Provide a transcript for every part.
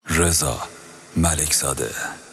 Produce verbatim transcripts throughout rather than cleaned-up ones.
رضا ملکزاده.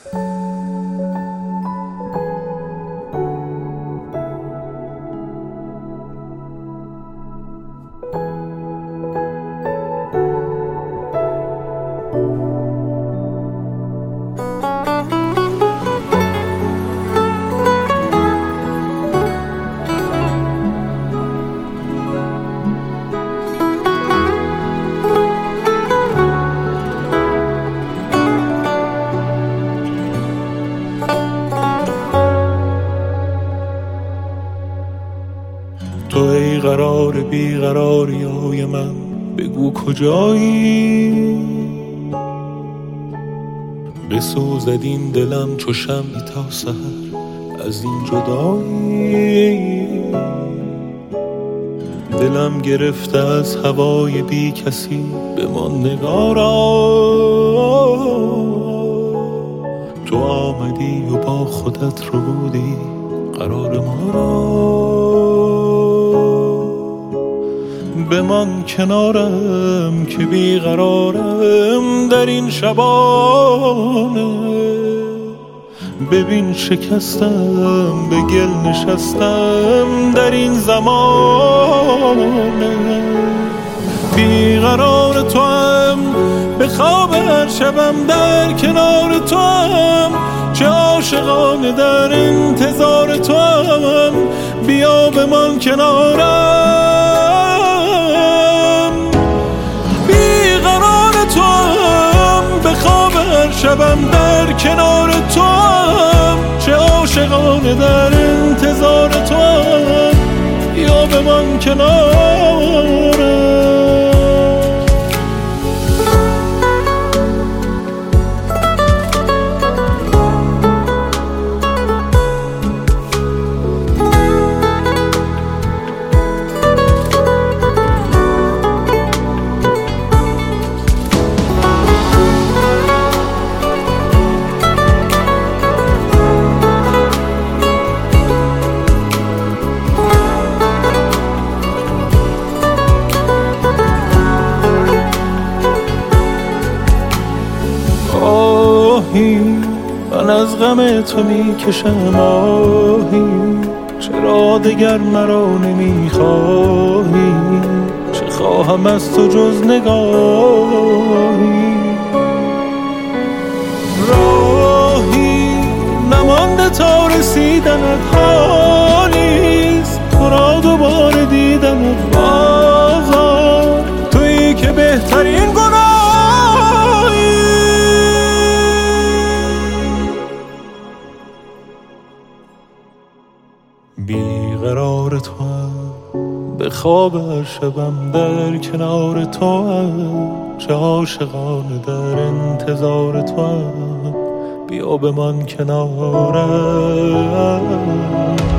تو ای قرار بیقراریای من، بگو کجایی؟ بسوزد این دلم چو شمعی تا سحر از این جدایی. دلم گرفته از هوای بی کسی، بمان نگارا. تو آمدی و با خودت رو بودی قرار ما را. بمان کنارم که بیقرارم در این شبانه. ببین شکستم، به گل نشستم در این زمانه. بیقرار تو هم، به خواب هر شبم در کنار تو هم. چه عاشقانه در انتظار تو هم، بیا بمان کنارم. شبم در کنار تو هم، چه عاشقانه در انتظار تو هم. یا بمان کنارم. من از غم تو می کشم آهی، چرا دگر مرا نمی خواهی؟ چه خواهم از تو جز نگاهی؟ راهی نمانده تا رسیدنت حالیست، تو را دوباره دیدنت بازار. تویی که بهترین گناهی. بیقرار تو هم، به خواب هر شبم در کنار تو هم. چه عاشقانه در انتظار تو هم، بیا بمان کنارم.